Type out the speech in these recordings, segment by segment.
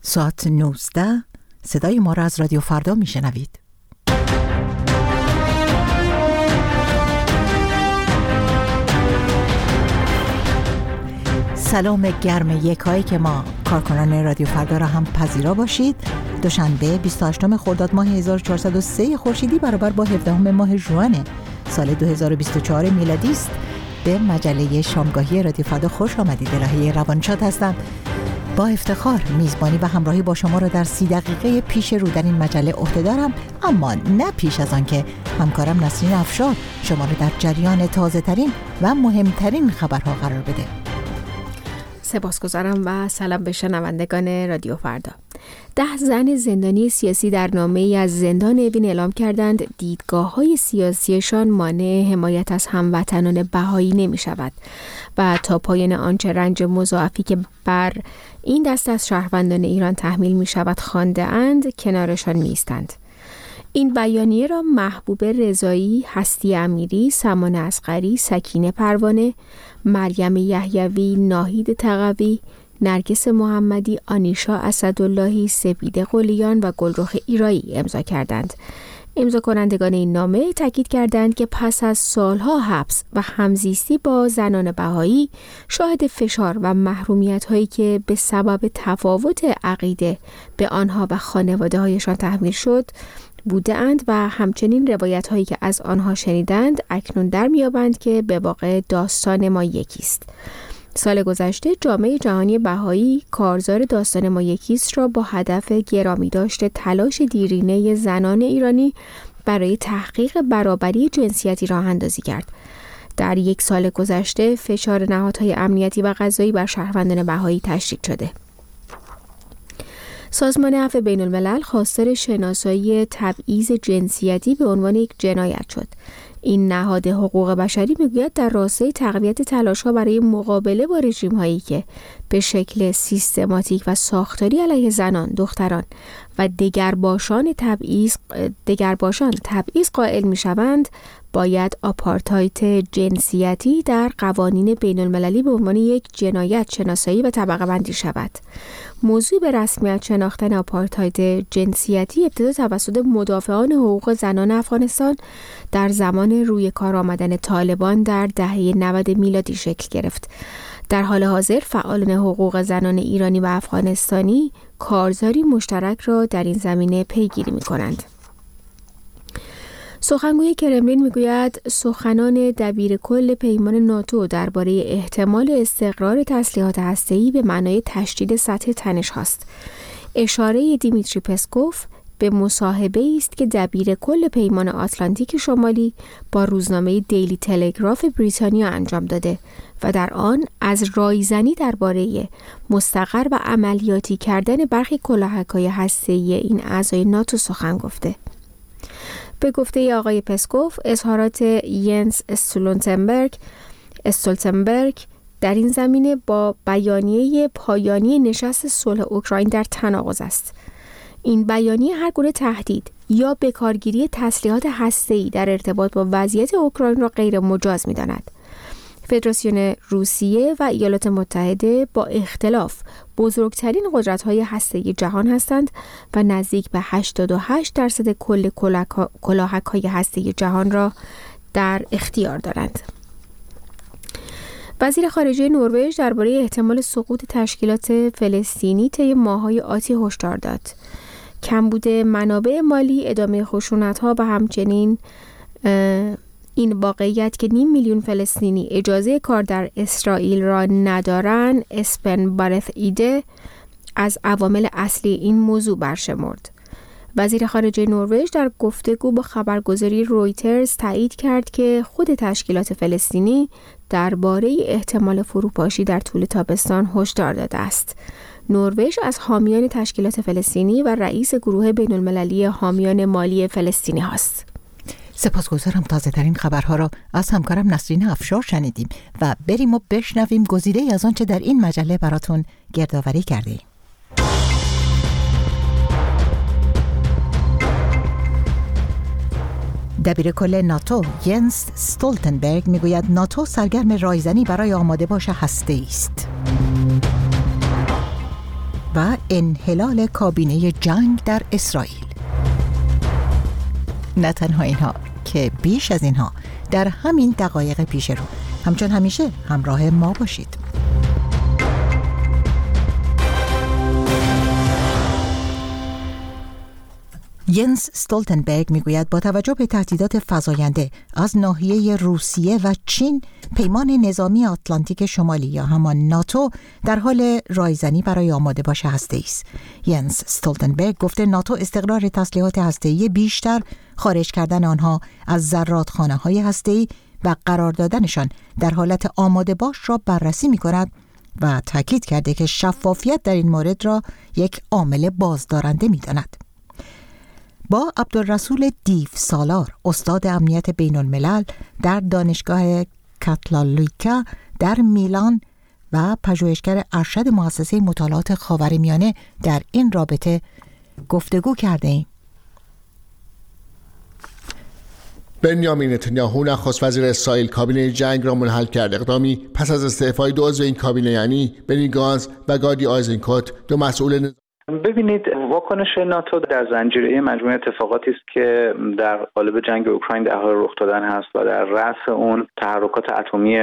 ساعت 19 صدای ما را از رادیو فردا میشنوید. سلام گرم یکایی که ما کارکنان رادیو فردا را هم پذیرا باشید. دوشنبه 28 خرداد ماه 1403 خورشیدی برابر با 17 ماه ژوئن سال 2024 میلادی است. به مجله شامگاهی رادیو فردا خوش آمدید. الهه روانشاد هستم. با افتخار میزبانی و همراهی با شما را در 30 دقیقه پیش رو در این مجله عهده دارم، اما نه پیش از آن که همکارم نسرین افشار شما را در جریان تازه ترین و مهمترین خبرها قرار بده. سپاسگزارم و سلام به شنوندگان رادیو فردا. 10 زن زندانی سیاسی در نامه‌ای از زندان اوین اعلام کردند دیدگاه‌های سیاسیشان مانع حمایت از هموطنان بهایی نمی‌شود و تا پایان آنچه رنج مضاعفی که بر این دست از شهروندان ایران تحمیل می‌شود خوانده‌اند کنارشان می‌ایستند. این بیانیه را محبوبه رضایی، هستی امیری، سمان اصغری، سکینه پروانه، مریم یحیوی، ناهید تقوی، نرگس محمدی، آنیشا اسداللهی، سپیده قلیان و گلرخ ایرایی امضا کردند. امضا کنندگان این نامه تاکید کردند که پس از سالها حبس و همزیستی با زنان بهایی شاهد فشار و محرومیت‌هایی که به سبب تفاوت عقیده به آنها و خانواده‌هایشان تحمیل شد بودند و همچنین روایت هایی که از آنها شنیدند اکنون در میابند که به واقع داستان ما یکیست. سال گذشته جامعه جهانی بهایی کارزار داستان ما یکیست را با هدف گرامی داشته تلاش دیرینه زنان ایرانی برای تحقیق برابری جنسیتی راه اندازی کرد. در یک سال گذشته فشار نهادهای امنیتی و قضایی بر شهروندان بهایی تشدید شده. سازمان عفو بین الملل خواستار شناسایی تبعیض جنسیتی به عنوان یک جنایت شد. این نهاد حقوق بشری میگوید در راستای تقویت تلاش‌ها برای مقابله با رژیم‌هایی که به شکل سیستماتیک و ساختاری علیه زنان، دختران و دگرباشان تبعیض قائل می‌شوند، باید آپارتاید جنسیتی در قوانین بین المللی به عنوان یک جنایت شناسایی و طبقه بندی شود. موضوع به رسمیت شناختن آپارتاید جنسیتی ابتدا توسط مدافعان حقوق زنان افغانستان در زمان روی کار آمدن طالبان در دهه 90 میلادی شکل گرفت. در حال حاضر فعالان حقوق زنان ایرانی و افغانستانی کارزاری مشترک را در این زمینه پیگیری می‌کنند. سخنگوی کرملین میگوید سخنان دبیر کل پیمان ناتو درباره احتمال استقرار تسلیحات هسته‌ای به معنای تشدید سطح تنش هاست. اشاره دیمیتری پسکوف به مصاحبه است که دبیر کل پیمان آتلانتیک شمالی با روزنامه دیلی تلگراف بریتانیا انجام داده و در آن از رایزنی درباره مستقر و عملیاتی کردن برخی کلاهک‌های هسته‌ای این اعضای ناتو سخن گفته. به گفته آقای پسکوف، اظهارات ینس استولتنبرگ در این زمینه با بیانیه پایانی نشست صلح اوکراین در تناقض است. این بیانیه هر گونه تهدید یا بکارگیری تسلیحات هسته‌ای در ارتباط با وضعیت اوکراین را غیر مجاز می‌داند. فدراسیون روسیه و ایالات متحده با اختلاف بزرگترین قدرت‌های هسته‌ای جهان هستند و نزدیک به 88% کل کلاهک‌های هسته‌ای جهان را در اختیار دارند. وزیر خارجه نروژ درباره احتمال سقوط تشکیلات فلسطینی طی ماه‌های آتی هشدار داد. کمبود منابع مالی، ادامه خشونت‌ها و همچنین این واقعیت که 500,000 فلسطینی اجازه کار در اسرائیل را ندارند، اسپن بارث ایده از عوامل اصلی این موضوع برشمرد. وزیر خارجه نروژ در گفتگو با خبرگزاری رویترز تایید کرد که خود تشکیلات فلسطینی درباره احتمال فروپاشی در طول تابستان هشدار داده است. نروژ از حامیان تشکیلات فلسطینی و رئیس گروه بین المللی حامیان مالی فلسطینی هست. سپاسگزارم. تازه ترین خبرها را از همکارم نسرین افشار شنیدیم و بریم و بشنویم گزیده‌ای از آنچه در این مجله براتون گردآوری کردیم. دبیر کل ناتو ینس استولتنبرگ میگوید ناتو سرگرم رایزنی برای آماده باش هسته‌ای است. و انحلال کابینه جنگ در اسرائیل. نه تنها اینها که بیش از اینها در همین دقایق پیش رو. همچون همیشه همراه ما باشید. ینس استولتنبرگ میگوید با توجه به تهدیدات فزاینده از ناحیه روسیه و چین، پیمان نظامی آتلانتیک شمالی یا همان ناتو در حال رایزنی برای آماده باش هسته‌ای است. ینس استولتنبرگ گفته ناتو استقرار تسلیحات هسته‌ای بیشتر، خارج کردن آنها از زرادخانه‌های هسته‌ای و قرار دادنشان در حالت آماده باش را بررسی می‌کند و تاکید کرده که شفافیت در این مورد را یک عامل بازدارنده می‌داند. با عبدالرسول دیو سالار، استاد امنیت بین الملل در دانشگاه کاتالیکا در میلان و پژوهشگر ارشد مؤسسه مطالعات خاورمیانه در این رابطه گفتگو کرده ایم. بنیامین نتانیاهو نخست وزیر اسرائیل کابینه جنگ را منحل کرد. اقدامی پس از استعفای دو عضو این کابینه یعنی بنی گانتز و گادی آیزنکوت، دو مسئول ببینید، واکنش ناتو در زنجیره مجموعه اتفاقاتی است که در قالب جنگ اوکراین در حال رخ دادن هست و در رأس اون تحرکات اتمی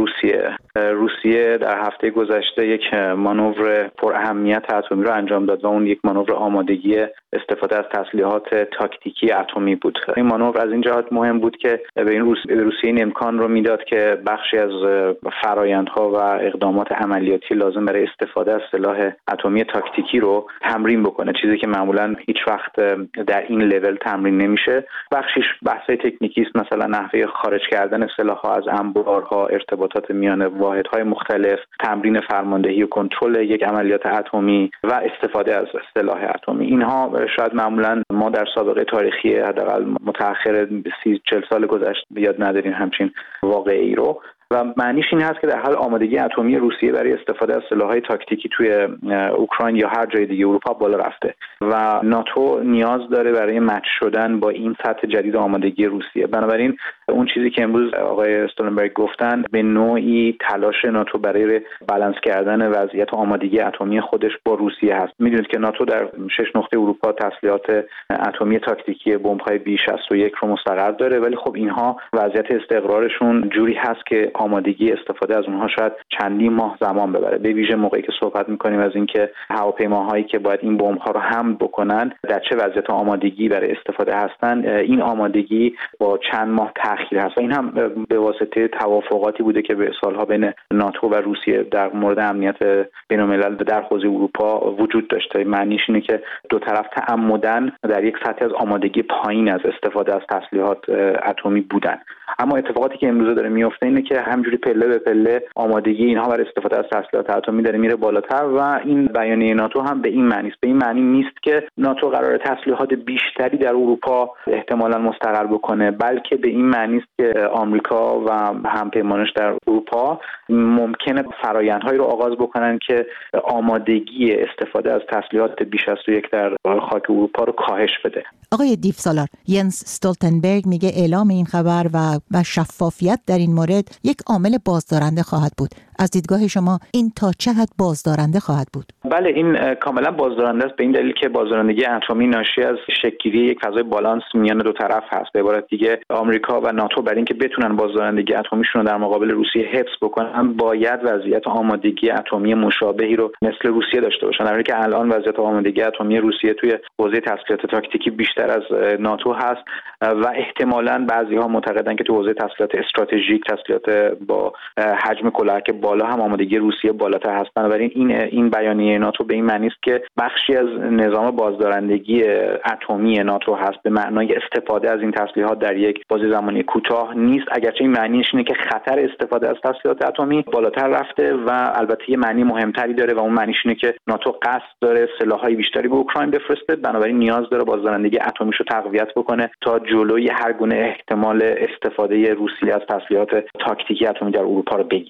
روسیه در هفته گذشته یک مانور پر اهمیت اتمی را انجام داد و اون یک مانور آمادگی استفاده از تسلیحات تاکتیکی اتمی بود. این مانور از این جهت مهم بود که به روسیه این امکان رو میداد که بخشی از فرآیندها و اقدامات عملیاتی لازم برای استفاده از سلاح اتمی تاکتیکی رو تمرین بکنه، چیزی که معمولا هیچ وقت در این لول تمرین نمیشه. بخشش بحث‌های تکنیکی است، مثلا نحوه خارج کردن سلاح‌ها از انبارها، ارتباطات میان واحدهای مختلف، تمرین فرماندهی و کنترل یک عملیات اتمی و استفاده از سلاح اتمی. اینها شاید معمولا ما در سابقه تاریخی حداقل متأخر 30-40 سال گذشته یاد نداریم همچین واقعه‌ای رو، و معنیش این هست که در حال آمادگی اتمی روسیه برای استفاده از سلاح‌های تاکتیکی توی اوکراین یا هر جای دیگه اروپا بالا رفته و ناتو نیاز داره برای مچ شدن با این سطح جدید آمادگی روسیه. بنابراین اون چیزی که امروز آقای استولتنبرگ گفتن به نوعی تلاش ناتو برای بالانس کردن وضعیت آمادگی اتمی خودش با روسیه هست. میدونید که ناتو در 6 نقطه اروپا تسلیحات اتمی تاکتیکی بمب‌های B61 رو مستقر داره، ولی خب اینها وضعیت استقرارشون جوری هست که آمادگی استفاده از اونها شاید چندین ماه زمان ببره، به ویژه موقعی که صحبت می‌کنیم از اینکه هواپیماهایی که باید این بمب‌ها رو حمل بکنن در چه وضعیت آمادگی برای استفاده هستن. این آمادگی با چند ماه تأخیر هست و این هم به واسطه توافقاتی بوده که به سالها بین ناتو و روسیه در مورد امنیت بین‌الملل در حوزه اروپا وجود داشته. معنیش اینه که دو طرف تعمدن در یک سطح از آمادگی پایین از استفاده از تسلیحات اتمی بودن. اما اتفاقاتی که امروز داره میفته اینه که همجوری پله به پله آمادگی اینها برای استفاده از تسلیحات اتمی داره میره بالاتر و این بیانیه ناتو هم به این معنی است. به این معنی نیست که ناتو قرار تسلیحات بیشتری در اروپا احتمالاً مستقر بکنه، بلکه به این معنی است که آمریکا و همپیمانش در اروپا ممکنه فرآیندهایی رو آغاز بکنن که آمادگی استفاده از تسلیحات B61 در خاک اروپا رو کاهش بده. آقای دیو سالار، ینس استولتنبرگ میگه اعلام این خبر و شفافیت در این مورد یک عامل بازدارنده خواهد بود. از دیدگاه شما این تا چه حد بازدارنده خواهد بود؟ بله، این کاملا بازدارنده است، به این دلیل که بازدارندگی اتمی ناشی از شکل‌گیری یک فضای بالانس میان دو طرف هست. به عبارت دیگه آمریکا و ناتو برای اینکه بتونن بازدارندگی اتمیشون رو در مقابل روسیه حفظ بکنن باید وضعیت آمادگی اتمی مشابهی رو مثل روسیه داشته باشن. در حالی که الان وضعیت آمادگی اتمی روسیه توی حوزه تسلیحات تاکتیکی بیشتر از ناتو هست و احتمالاً بعضی‌ها معتقدن که تو حوزه تسلیحات استراتژیک، تسلیحات با حجم کلاهک بالا هم آمادگی روسیه بالاتر هست. بنابراین این بیانیه ناتو به این معنی است که بخشی از نظام بازدارندگی اتمی ناتو هست به معنای استفاده از این تسلیحات در یک بازه زمانی کوتاه نیست، اگرچه این معنیش اینه که خطر استفاده از تسلیحات اتمی بالاتر رفته و البته یه معنی مهمتری داره و اون معنیش اینه که ناتو قصد داره سلاح‌های بیشتری به اوکراین بفرسته، بنابراین نیاز داره بازدارندگی اتمیش رو تقویت بکنه تا جلوی هر گونه احتمال استفاده روسیه از تسلیحات تاکتیکی اتمی در اروپا رو بگیره.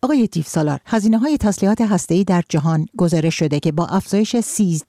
آقای دیوسالار، هزینه‌های تسلیحات هسته‌ای در جهان گزارش شده که با افزایش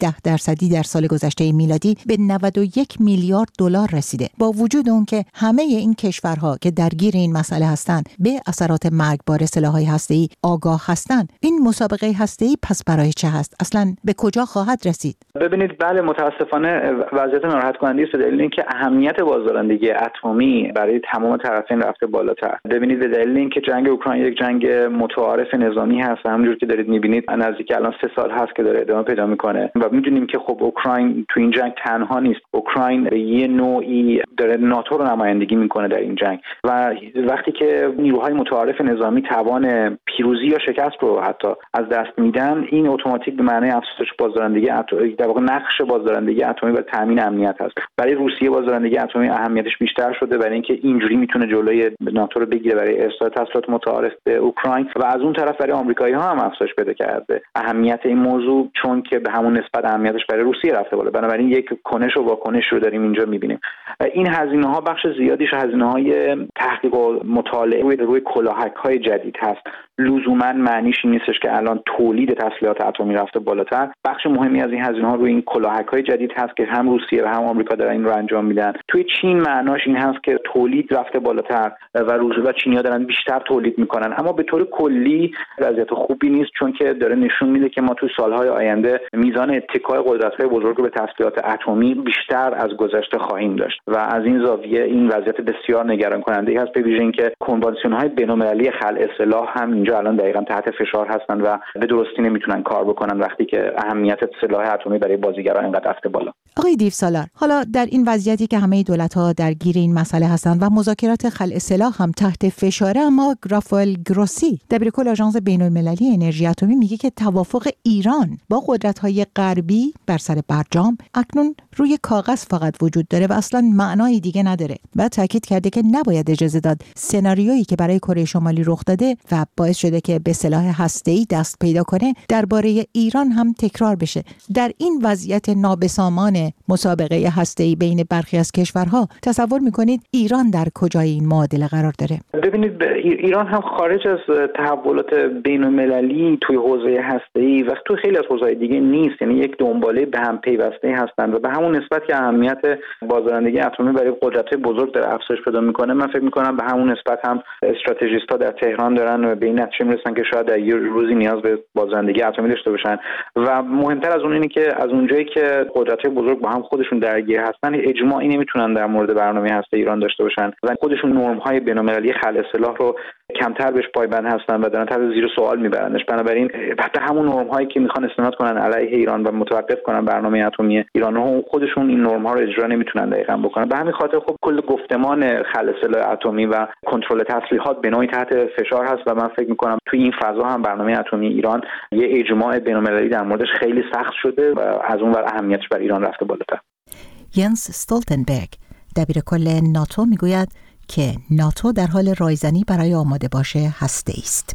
13% در سال گذشته میلادی به 91 میلیارد دلار رسیده. با وجود اون که همه این کشورها که درگیر این مسئله هستند به اثرات مرگبار سلاح‌های هسته‌ای آگاه هستند، این مسابقه هسته‌ای پس برای چه هست؟ اصلاً به کجا خواهد رسید؟ ببینید، بله، متاسفانه وضعیت ناراحت کننده است به دلیل اینکه اهمیت بازدارندگی اتمی برای تمام طرفین رفته بالاتر. ببینید، به دلیل اینکه جنگ اوکراین یک جنگ متعارف نظامی هست، همونجور که دارید می‌بینید نزدیک الان 3 سال هست که داره ادامه پیدا می‌کنه و می‌دونیم که خب اوکراین تو این جنگ تنها نیست. اوکراین به یه نوعی داره ناتو رو نمایندگی می‌کنه در این جنگ و وقتی که نیروهای متعارف نظامی توان پیروزی یا شکست رو حتی از دست میدن، این اتوماتیک به معنی افزایش بازدارندگی اتمی، در واقع نقش بازدارندگی اتمی برای تامین امنیت هست. برای روسیه بازدارندگی اتمی اهمیتش بیشتر شده برای اینکه اینجوری میتونه جلوی ناتو رو بگیره برای ارسال تسلیحات متعارف به اوکراین و از اون طرف برای آمریکایی‌ها هم افزایش پیدا کرده اهمیت این موضوع، چون که به همون نسبت اهمیتش برای روسیه رفته بالا. بنابراین یک کنش و واکنش رو داریم اینجا می‌بینیم. این هزینه‌ها بخش زیادیش هزینه‌های تحقیق و مطالعه روی کلاهک‌های جدید هست. لزوما معنیش این نیستش که الان تولید تسلیحات اتمی رفته بالاتر. بخش مهمی از این هزینه‌ها روی این کلاهک‌های جدید هست که هم روسیه و هم آمریکا دارن این رو انجام میدن. توی چین معناش این هست که تولید رفته بالاتر و روزها چینی‌ها دارن بیشتر تولید میکنن، اما به طور کلی وضعیت خوبی نیست، چون که داره نشون میده که ما توی سالهای آینده میزان اتکای قدرت‌های بزرگ به تسلیحات اتمی بیشتر از گذشته خواهیم داشت و از این زاویه این وضعیت بسیار نگران کننده هست، به ویژه اینکه کنوانسیون‌های بین‌المللی خلع سلاح هم اینجا الان دقیقاً تحت فشار هستن و به درستی نمیتونن کار بکنن وقتی که اهمیت سلاح اتمی برای بازیگران اینقدر رفته بالا. آقای دیوسالار، حالا در این وضعیتی که همه دولت‌ها درگیر این مسئله هستند و مذاکرات خلع سلاح هم تحت فشاره، اما رافائل گروسی، دبیرکل آژانس بین‌المللی انرژی اتمی، میگه که توافق ایران با قدرت‌های غربی بر سر برجام اکنون روی کاغذ فقط وجود داره و اصلا معنای دیگه نداره و تاکید کرده که نباید اجازه داد سناریویی که برای کره شمالی رخ داده و باعث شده که به سلاح هسته‌ای دست پیدا کنه درباره ایران هم تکرار بشه. در این وضعیت نابسامان مسابقه هسته‌ای بین برخی از کشورها تصور میکنید ایران در کجای این معادله قرار داره؟ ببینید، ایران هم خارج از تحولات بین‌المللی توی حوزه هسته‌ای و توی خیلی از حوزه‌های دیگه نیست، یعنی یک دنباله به هم پیوسته هستند و به همون نسبت که اهمیت بازدارندگی اتمی برای قدرت‌های بزرگ داره افزایش پیدا میکنه، من فکر میکنم به همون نسبت هم استراتژیست‌ها در تهران دارن و به این نتیجه میرسن که شاید در یه روزی نیاز به بازدارندگی اتمی داشته باشن و مهمتر از اون اینه که از اونجایی که قدرت‌های بزرگ با هم خودشون درگیر هستن، اجماعی نمیتونن در مورد برنامه هسته ایران داشته باشن و خودشون نرم‌های بین‌المللی خلع سلاح رو کمتر بهش پایبند هستن و دارن تحت زیر سوال میبرنش. بنابراین حتی همون نرم‌هایی که میخوان استناد کنن علیه ایران و متوقف کنن برنامه اتمی ایران رو، خودشون این نرم‌ها رو اجرا نمیتونن دقیقاً بکنن. به همین خاطر خب کل گفتمان خلع سلاح اتمی و کنترل تسلیحات به نوعی تحت فشار هست و من فکر میکنم توی این فضا هم برنامه اتمی ایران یه اجماع بین‌المللی در موردش خیلی سخت شده و از اون ور اهمیتش بر ایران رفته بالاتر. ینس استولتنبرگ، دبیرکل ناتو، میگوید که ناتو در حال رایزنی برای آماده باشه هسته‌ای است.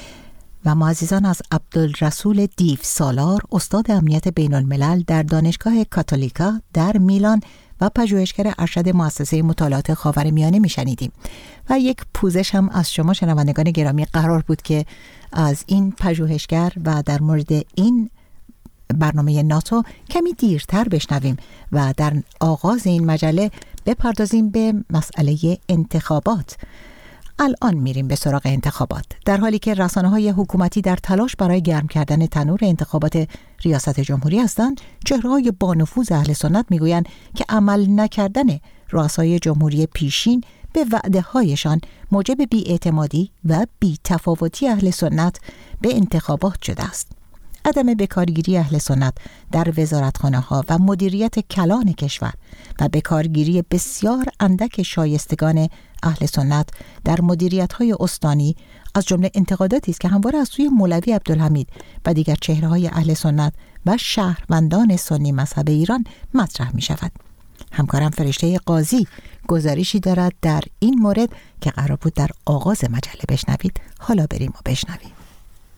و ما عزیزان از عبدالرسول دیوسالار، استاد امنیت بین الملل در دانشگاه کاتولیکا در میلان و پژوهشگر ارشد مؤسسه مطالعات خاورمیانه میشنیدیم و یک پوزش هم از شما شنوندگان گرامی قرار بود که از این پژوهشگر و در مورد این برنامه ناتو کمی دیرتر بشنویم و در آغاز این مجله بپردازیم به مسئله انتخابات. الان میریم به سراغ انتخابات، در حالی که رسانه‌های حکومتی در تلاش برای گرم کردن تنور انتخابات ریاست جمهوری هستند. چهره‌های بانفوذ اهل سنت میگویند که عمل نکردن رؤسای جمهوری پیشین به وعده‌هایشان موجب بی‌اعتمادی و بی‌تفاوتی اهل سنت به انتخابات شده است. عدم بکارگیری اهل سنت در وزارتخانه‌ها و مدیریت کلان کشور و بکارگیری بسیار اندک شایستگان اهل سنت در مدیریت‌های استانی از جمله انتقاداتی است که همواره از سوی مولوی عبدالحمید و دیگر چهره‌های اهل سنت و شهروندان سنی مذهب ایران مطرح می‌شود. همکارم فرشته قاضی گزارشی دارد در این مورد که قرار بود در آغاز مجله بشنوید. حالا بریم و بشنویم.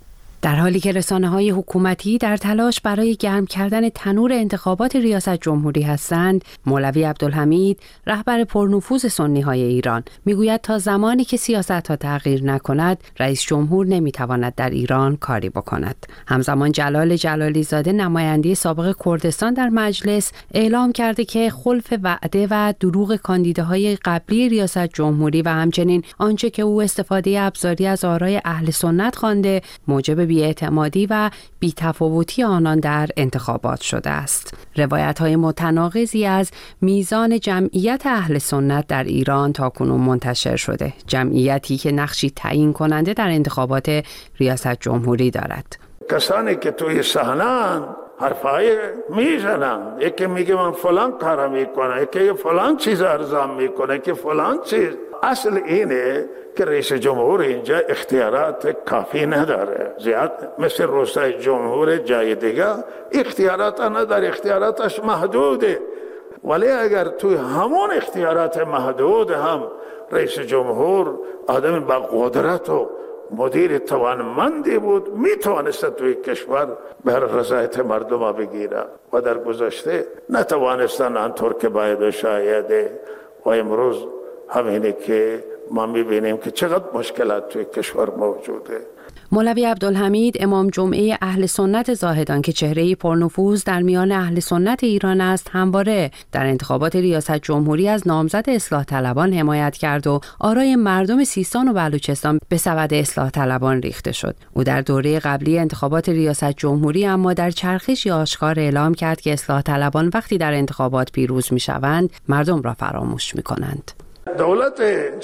در حالی که رسانه‌های حکومتی در تلاش برای گرم کردن تنور انتخابات ریاست جمهوری هستند، مولوی عبدالحمید، رهبر پرنفوذ سنی‌های ایران، میگوید تا زمانی که سیاست‌ها تغییر نکند، رئیس جمهور نمی‌تواند در ایران کاری بکند. همزمان جلال جلالی زاده، نماینده سابق کردستان در مجلس، اعلام کرده که خلف وعده و دروغ کاندیداهای قبلی ریاست جمهوری و همچنین آنچه که او استفاده ابزاری از آرای اهل سنت خوانده، موجب بی‌اعتمادی و بی‌تفاوتی آنان در انتخابات شده است. روایت‌های متناقضی از میزان جمعیت اهل سنت در ایران تاکنون منتشر شده، جمعیتی که نقشی تعیین کننده در انتخابات ریاست جمهوری دارد. کسانی که توی صحنه‌اند حرفای میزنن، یکی میگه من فلان کارا میکنه، یکی فلان چیز ارزان میکنه، که فلان چیز. اصل اینه که رئیس جمهور اینجا اختیارات کافی نداره، زیاد مثل روستای جمهور جای دیگه اختیارات نداره، اختیاراتش محدوده. ولی اگر توی همون اختیارات محدود هم رئیس جمهور آدم با قدرت و مدیر توانمندی بود، میتوانست توی کشور بر رضایت مردم بگیره و در گذشته نتوانستن آنطور که باید شایده. و امروز همینه که ما میبینیم که چقدر مشکلات توی کشور موجوده. مولوی عبدالحمید، امام جمعه اهل سنت زاهدان که چهره‌ای پرنفوذ در میان اهل سنت ایران است، همواره در انتخابات ریاست جمهوری از نامزد اصلاح طلبان حمایت کرد و آرای مردم سیستان و بلوچستان به سبد اصلاح طلبان ریخته شد. او در دوره قبلی انتخابات ریاست جمهوری اما در چرخشی آشکار اعلام کرد که اصلاح طلبان وقتی در انتخابات پیروز می‌شوند، مردم را فراموش می‌کنند. دولت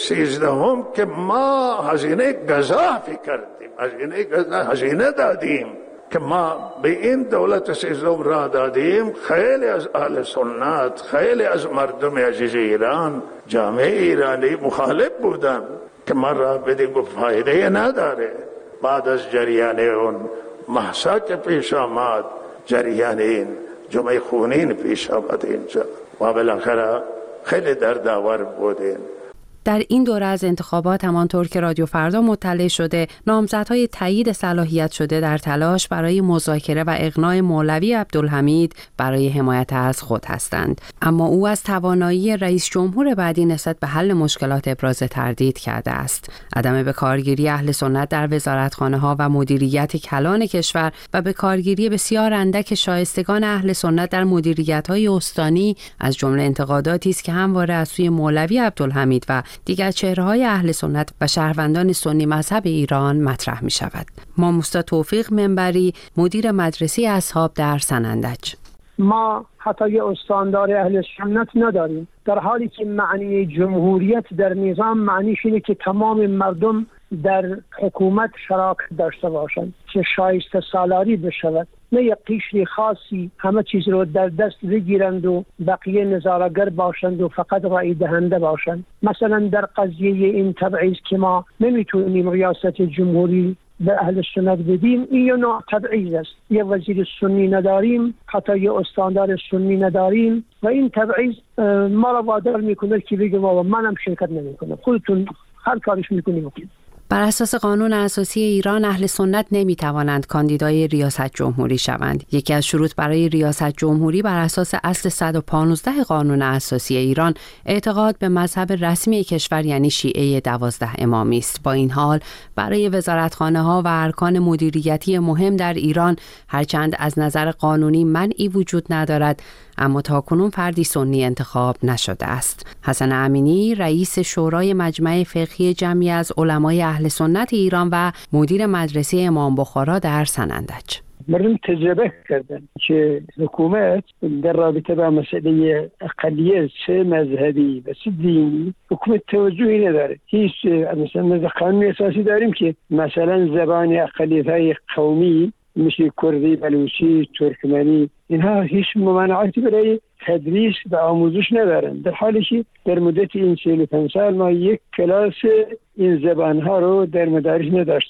13 که ما هزینه گزافی کردیم، هزینه دادیم که ما به این دولت 13 را دادیم. خیلی از اهل سنت، خیلی از مردم عزیز ایران، جامعه ایرانی مخالف بودن که ما را بدیم و فایده نداره. بعد از جریان اون محسا که پیش آمد، جریان این جمعه خونین پیش آمد اینجا و بالاخره خیلی دردآور بودیم. در این دوره از انتخابات، همانطور که رادیو فردا مطلع شده، نامزدهای تایید صلاحیت شده در تلاش برای مذاکره و اقناع مولوی عبدالحمید برای حمایت از خود هستند. اما او از توانایی رئیس جمهور بعدی نسبت به حل مشکلات ابراز تردید کرده است. عدم به کارگیری اهل سنت در وزارتخانه‌ها و مدیریت کلان کشور و به کارگیری بسیار اندک شایستگان اهل سنت در مدیریت‌های استانی از جمله انتقاداتی است که همواره از سوی مولوی عبدالحمید و دیگر چهره‌های اهل سنت و شهروندان سنی مذهب ایران مطرح می شود. ماموستا توفیق منبری، مدیر مدرسه اصحاب در سنندج: ما حتی یه استاندار اهل سنت نداریم، در حالی که معنی جمهوریت در نظام معنیش اینه که تمام مردم در حکومت شراکت داشته باشند، که شایسته سالاری بشود، نه یک قشر خاصی همه چیز رو در دست بگیرند و بقیه نظاره‌گر باشند و فقط رای دهنده باشند. مثلا در قضیه این تبعیض که ما نمیتونیم ریاست جمهوری به اهل سنت بدیم، این یه نوع تبعیض است. یه وزیر سنی نداریم، حتی یه استاندار سنی نداریم و این تبعیض ما را وادار میکنه که بگیم آقا منم شرکت نمیکنم، خودتون هر کارش میکنیم بکنید. بر اساس قانون اساسی ایران، اهل سنت نمیتوانند کاندیدای ریاست جمهوری شوند. یکی از شروط برای ریاست جمهوری بر اساس اصل 115 قانون اساسی ایران اعتقاد به مذهب رسمی کشور یعنی شیعه 12 امامی است. با این حال برای وزارتخانه‌ها و ارکان مدیریتی مهم در ایران، هرچند از نظر قانونی منعی وجود ندارد، اما تاکنون فردی سنی انتخاب نشده است. حسن امینی، رئیس شورای مجمع فقهی جمعی از علمای اهل سنت ایران و مدیر مدرسه امام بخارا در سنندج: مردم تجربه کردن که حکومت در رابطه با مسئله اقلیت چه مذهبی و چه دینی حکومت توجهی نداره. هیچ مثلا قانون اساسی داریم که مثلا زبان اقلیت‌های قومی مثل کردی، بلوچی، ترکمنی، اینها هیچ ممانعاتی برای تدریس و آموزش ندارن، در حالی که در مدت این 45 سال ما یک کلاس این زبانها رو در مدارس نداشتیم.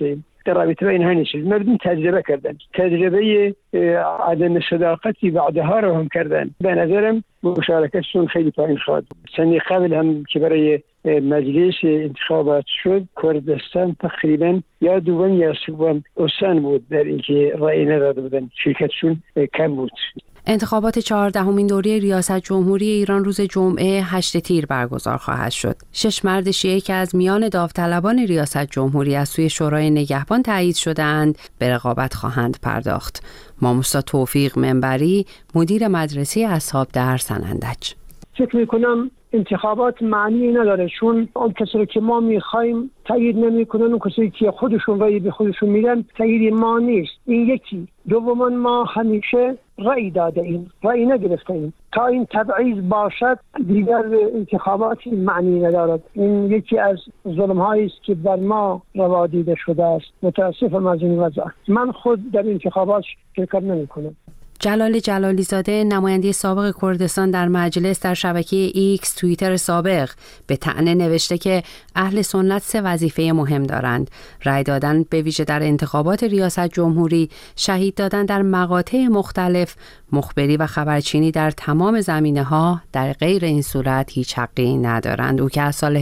در رابطه با اینها نیست. مردم تجربه کردن، تجربه عدم صداقتی وعده ها رو هم کردن. به نظرم مشارکتشون خیلی پایین خواهد بود. سنی قبل هم که برای مجلس انتخابات شد، کردستان تقریبا یا دوم یا سوم استان بود در اینکه رأی نداده بودن، شرکتشون کم بود. انتخابات 14مین دوره ریاست جمهوری ایران روز جمعه 8 تیر برگزار خواهد شد. 6 مرد شیعه که از میان داوطلبان ریاست جمهوری از سوی شورای نگهبان تایید شده‌اند به رقابت خواهند پرداخت. ماموستا توفیق منبری، مدیر مدرسه اصحاب در سنندج: فکر میکنم انتخابات معنی نداره، چون اون کسی که ما میخوایم تایید نمیکنن، اون کسی که خودشون رأی به خودشون میدن تایید ما نیست. این یکی. دوم، ما همیشه رأی داده ایم، رأی نگرفته ایم. تا این تبعیض باشد دیگر انتخابات معنی ندارد. این یکی از ظلم هایی است که بر ما روا دیده شده است. متاسفم از این وضع. من خود در انتخابات شرکت نمیکنم. جلال جلالی زاده، نماینده سابق کردستان در مجلس، در شبکه ایکس توییتر سابق به طعنه نوشته که اهل سنت 3 وظیفه مهم دارند: رأی دادن به ویژه در انتخابات ریاست جمهوری، شهید دادن در مقاطع مختلف، مخبری و خبرچینی در تمام زمینه‌ها. در غیر این صورت هیچ حقی ندارند. او که از سال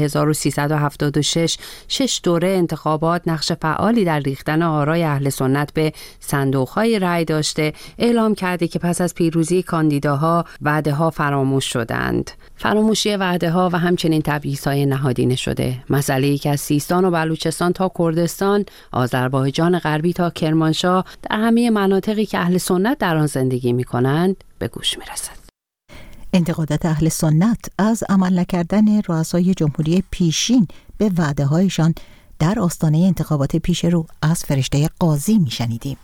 1376 6 دوره انتخابات نقش فعالی در ریختن آرای اهل سنت به صندوق‌های رأی داشته، اعلام کرده که پس از پیروزی کاندیداها وعده‌ها فراموش شدند. فراموشی وعده‌ها و همچنین تبعیض‌های نهادینه شده. مسئله‌ای که از سیستان و بلوچستان تا کردستان، آذربایجان غربی تا کرمانشاه، در همه مناطقی که اهل سنت در آن زندگی می‌کنند به گوش می‌رسد. انتقادات اهل سنت از عمل نکردن رؤسای جمهوری پیشین به وعده‌هایشان در آستانه انتخابات پیش رو از فرشته قاضی می‌شنیدیم.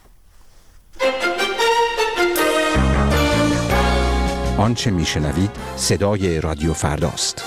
آنچه میشنوید صدای رادیو فرداست.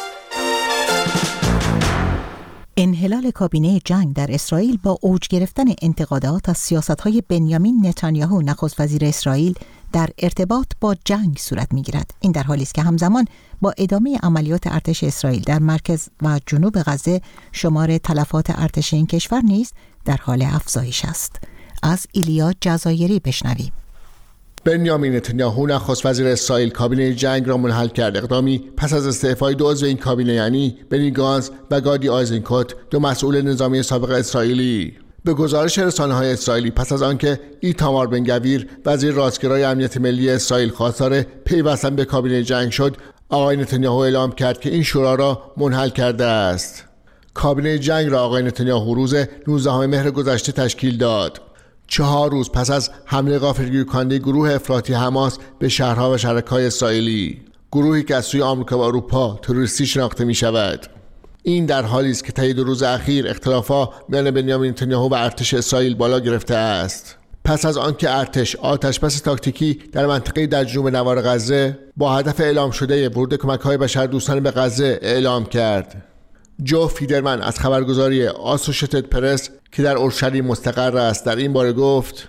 انحلال کابینه جنگ در اسرائیل با اوج گرفتن انتقادات از سیاست‌های بنیامین نتانیاهو نخست وزیر اسرائیل در ارتباط با جنگ صورت می‌گیرد. این در حالی است که همزمان با ادامه عملیات ارتش اسرائیل در مرکز و جنوب غزه، شمار تلفات ارتش این کشور نیز در حال افزایش است. از ایلیا جزایری بشنویم. بنیامین نتانیاهو نخست وزیر اسرائیل کابینه جنگ را منحل کرد. اقدامی پس از استعفای 2 عضو این کابینه، یعنی بنی گانتز و گادی آیزنکوت، 2 مسئول نظامی سابق اسرائیلی. به گزارش رسانه‌های اسرائیلی، پس از آنکه ایتامار بن گویر وزیر راستگرای امنیت ملی اسرائیل خواستار پیوستن به کابینه جنگ شد، آقای نتانیاهو اعلام کرد که این شورا را منحل کرده است. کابینه جنگ را آقای نتانیاهو روز 19 مهر گذشته تشکیل داد. 4 روز پس از حمله غافلگیر کننده گروه افراطی حماس به شهرها و شهرک‌های اسرائیلی، گروهی که از سوی آمریکا و اروپا تروریستی شناخته می شود. این در حالی است که طی 2 روز اخیر اختلافات میان بنیامین نتانیاهو و ارتش اسرائیل بالا گرفته است. پس از آنکه ارتش آتشبس تاکتیکی در منطقه در جنوب نوار غزه با هدف اعلام شده ورود کمک‌های بشردوستانه به غزه اعلام کرد. جو فیدرمن از خبرگزاری آسوشیتد پرس که در اورشلیم مستقر است در این باره گفت: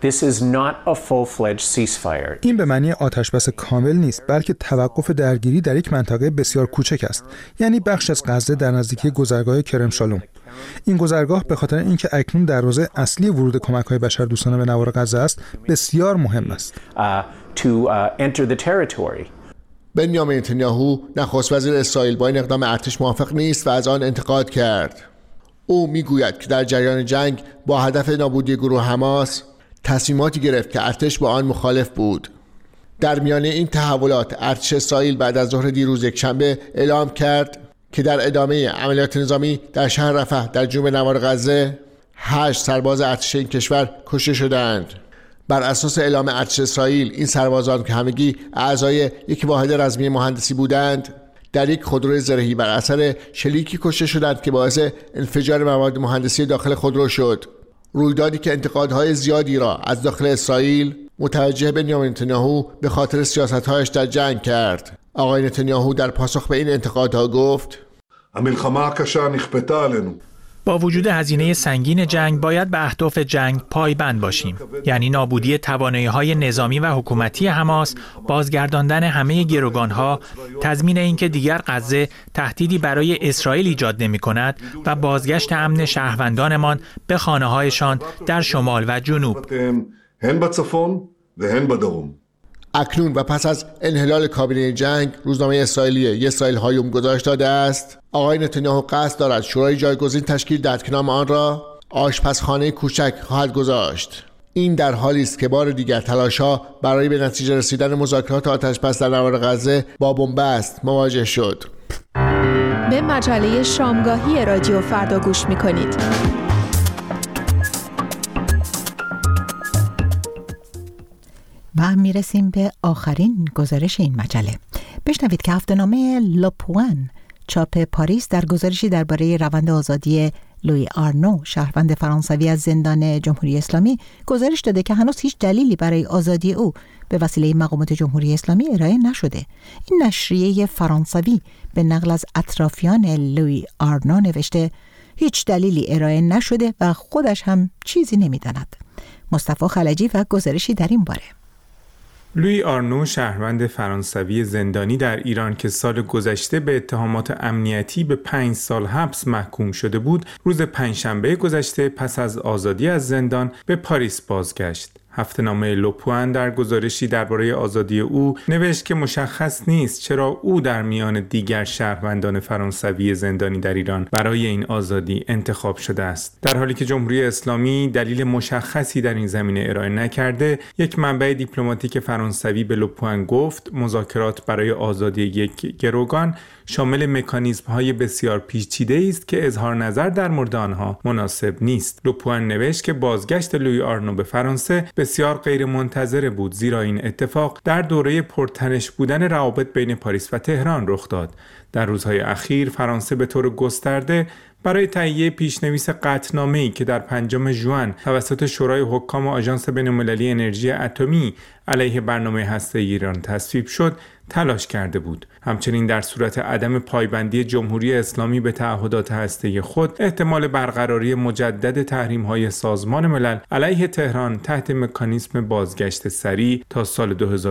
این به معنی آتشبس کامل نیست، بلکه توقف درگیری در یک منطقه بسیار کوچک است، یعنی بخش از غزه در نزدیکی گذرگاه کرم شالوم. این گذرگاه به خاطر اینکه اکنون دروازه اصلی ورود کمک‌های بشردوستانه به نوار غزه است، بسیار مهم است. بنیامین نتانیاهو نخست وزیر اسرائیل با این اقدام ارتش موافق نیست و از آن انتقاد کرد. او میگوید که در جریان جنگ با هدف نابودی گروه حماس تصمیماتی گرفت که ارتش با آن مخالف بود. در میان این تحولات، ارتش اسرائیل بعد از ظهر دیروز یکشنبه اعلام کرد که در ادامه عملیات نظامی در شهر رفح در جنوب نوار غزه 8 سرباز ارتش این کشور کشته شدند. بر اساس اعلام ارتش اسرائیل، این سربازان که همگی اعضای یک واحد رزمی مهندسی بودند، در یک خودروی زرهی بر اثر شلیکی کشته شدند که باعث انفجار مواد مهندسی داخل خودرو شد. رویدادی که انتقادهای زیادی را از داخل اسرائیل متوجه بنیامین نتانیاهو به خاطر سیاست‌هایش در جنگ کرد. آقای نتانیاهو در پاسخ به این انتقادها گفت: با وجود هزینه سنگین جنگ باید به اهداف جنگ پایبند باشیم، یعنی نابودی توانایی‌های نظامی و حکومتی حماس، بازگرداندن همه گروگان‌ها، تضمین اینکه دیگر غزه تهدیدی برای اسرائیل ایجاد نمی‌کند و بازگشت امن شهروندانمان به خانه‌هایشان در شمال و جنوب. اکنون و پس از انحلال کابینه جنگ، روزنامه اسرائیلی اسرائیل هایوم گزارش داده است آقای نتانیاهو قصد دارد شورای جایگزین تشکیل دهد که نام آن را آشپزخانه کوچک خواهد گذاشت. این در حالی است که بار دیگر تلاش‌ها برای به نتیجه رسیدن مذاکرات آتش‌بس در نبرد غزه با بنبست مواجه شد. به مجله شامگاهی رادیو فردا گوش می‌کنید. و میرسیم به آخرین گزارش این مجله. بشنوید که هفته‌نامه لوپوان چاپ پاریس در گزارشی درباره روند آزادی لویی آرنو، شهروند فرانسوی از زندان جمهوری اسلامی، گزارش داده که هنوز هیچ دلیلی برای آزادی او به وسیله مقامات جمهوری اسلامی ارائه نشده. این نشریه فرانسوی به نقل از اطرافیان لویی آرنو نوشته هیچ دلیلی ارائه نشده و خودش هم چیزی نمی‌داند. مصطفی خلجی و گزارشی در این باره. لویی آرنو، شهروند فرانسوی زندانی در ایران که سال گذشته به اتهامات امنیتی به 5 سال حبس محکوم شده بود، روز پنجشنبه گذشته پس از آزادی از زندان به پاریس بازگشت. هفته‌نامه لوپوان در گزارشی درباره آزادی او نوشت که مشخص نیست چرا او در میان دیگر شهروندان فرانسوی زندانی در ایران برای این آزادی انتخاب شده است. در حالی که جمهوری اسلامی دلیل مشخصی در این زمینه ارائه نکرده، یک منبع دیپلماتیک فرانسوی به لوپوان گفت مذاکرات برای آزادی یک گروگان شامل مکانیزم‌های بسیار پیچیده است که اظهار نظر در مورد آنها مناسب نیست. لوپوان نوشت که بازگشت لویی آرنو به فرانسه بسیار غیر منتظره بود، زیرا این اتفاق در دوره پرتنش بودن روابط بین پاریس و تهران رخ داد. در روزهای اخیر فرانسه به طور گسترده برای تهیه پیشنویس قطعنامه‌ای که در 5 ژوئن توسط شورای حکام آژانس بین‌المللی انرژی اتمی علیه برنامه هسته‌ای ایران تصویب شد، تلاش کرده بود. همچنین در صورت عدم پایبندی جمهوری اسلامی به تعهدات هسته‌ای خود، احتمال برقراری مجدد تحریم‌های سازمان ملل علیه تهران تحت مکانیزم بازگشت سریع تا سال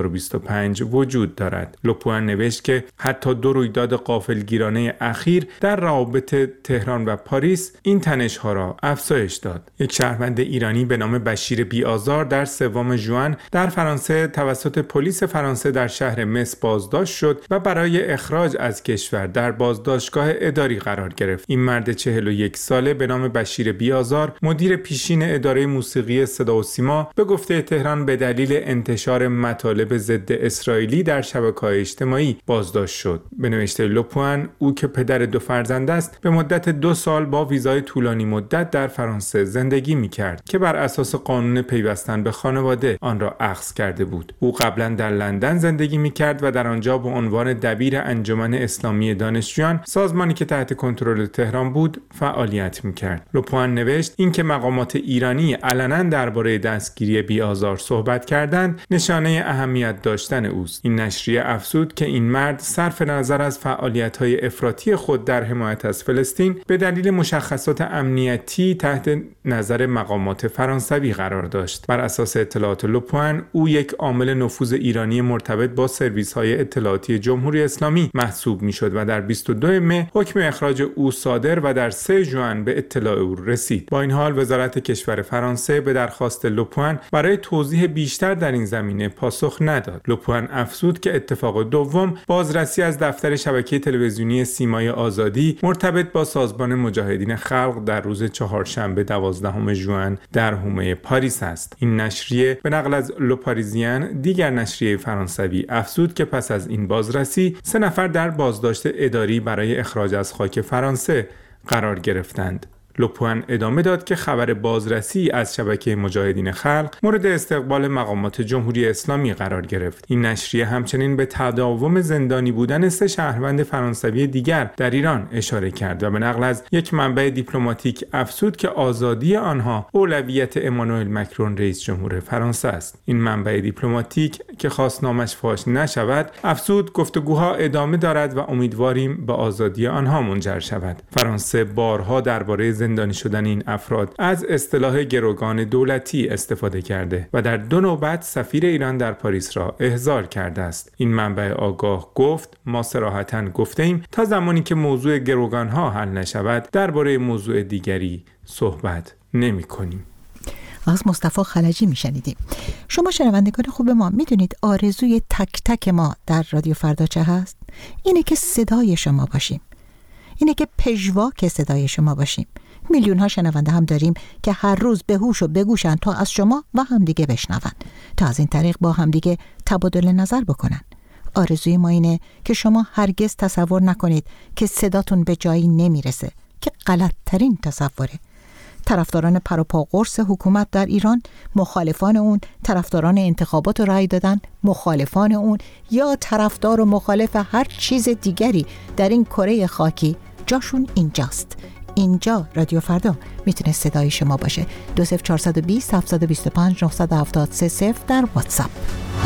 2025 وجود دارد. لوپوان نوشت که حتی 2 رویداد غافلگیرانه اخیر در روابط تهران و پاریس این تنش‌ها را افزایش داد. یک شهروند ایرانی به نام بشیر بی‌آزار در 3 ژوئن در فرانسه توسط پلیس فرانسه در شهر مصر بازداشت شد و برای اخراج از کشور در بازداشتگاه اداری قرار گرفت. این مرد 41 ساله به نام بشیر بی‌آزار، مدیر پیشین اداره موسیقی صدا و سیما، به گفته تهران به دلیل انتشار مطالب ضد اسرائیلی در شبکه‌های اجتماعی بازداشت شد. به نوشته لوپوان، او که پدر 2 فرزند است، به مدت 2 سال با ویزای طولانی مدت در فرانسه زندگی می‌کرد که بر اساس قانون پیوستن به خانواده آن را اخذ کرده بود. او قبلا در لندن زندگی می‌کرد و در آنجا به عنوان دبیر انجمن اسلامی دانشجویان، سازمانی که تحت کنترل تهران بود، فعالیت می‌کرد. لوپوان نوشت اینکه مقامات ایرانی علنا درباره دستگیری بی‌آزار صحبت کردند، نشانه اهمیت داشتن اوست. این نشریه افزود که این مرد صرف نظر از فعالیت‌های افراطی خود در حمایت از فلسطین به دلیل مشخصات امنیتی تحت نظر مقامات فرانسوی قرار داشت. بر اساس اطلاعات لوپوان، او یک عامل نفوذ ایرانی مرتبط با سرویس‌های اطلاعاتی جمهوری اسلامی محسوب می‌شد و در 22 مه حکم اخراج او صادر و در 3 ژوئن به اطلاع او رسید. با این حال وزارت کشور فرانسه به درخواست لوپوان برای توضیح بیشتر در این زمینه پاسخ نداد. لوپوان افزود که اتفاق دوم بازرسی از دفتر شبکه تلویزیونی سیمای آزادی مرتبط با سازمان مجاهدین خلق در روز چهارشنبه 12 ژوئن در حومه پاریس است. این نشریه به نقل از لوپاریزین، دیگر نشریه فرانسوی، افزود که پس از این بازرسی 3 نفر در بازداشت اداری برای اخراج از خاک فرانسه قرار گرفتند. لوپوان ادامه داد که خبر بازرسی از شبکه مجاهدین خلق مورد استقبال مقامات جمهوری اسلامی قرار گرفت. این نشریه همچنین به تداوم زندانی بودن 3 شهروند فرانسوی دیگر در ایران اشاره کرد و به نقل از یک منبع دیپلماتیک افزود که آزادی آنها اولویت امانوئل مکرون رئیس جمهور فرانسه است. این منبع دیپلماتیک که خواست نامش فاش نشود، افزود گفتگوها ادامه دارد و امیدواریم به آزادی آنها منجر شود. فرانسه بارها درباره زندانی شدن این افراد از اصطلاح گروگان دولتی استفاده کرده و در 2 نوبت سفیر ایران در پاریس را احضار کرده است. این منبع آگاه گفت: ما صراحتاً گفتیم تا زمانی که موضوع گروگان‌ها حل نشود درباره موضوع دیگری صحبت نمی‌کنیم. از مصطفی خلجی میشنیدیم. شما شنوندگان خوب ما میدونید آرزوی تک تک ما در رادیو فردا چه هست؟ اینه که صدای شما باشیم. اینه که پژواک صدای شما باشیم. میلیون ها شنونده هم داریم که هر روز به هوش و بگوشن تا از شما و همدیگه بشنون، تا از این طریق با همدیگه تبادل نظر بکنن. آرزوی ما اینه که شما هرگز تصور نکنید که صداتون به جایی نمیرسه که غلط‌ترین تصوره. طرفداران پروپا قرص حکومت در ایران، مخالفان اون، طرفداران انتخابات رای دادن، مخالفان اون یا طرفدار و مخالف هر چیز دیگری در این کره خاکی جاشون اینجاست. اینجا رادیو فردا میتونه صدای شما باشه. 20420 725 973 در واتساپ.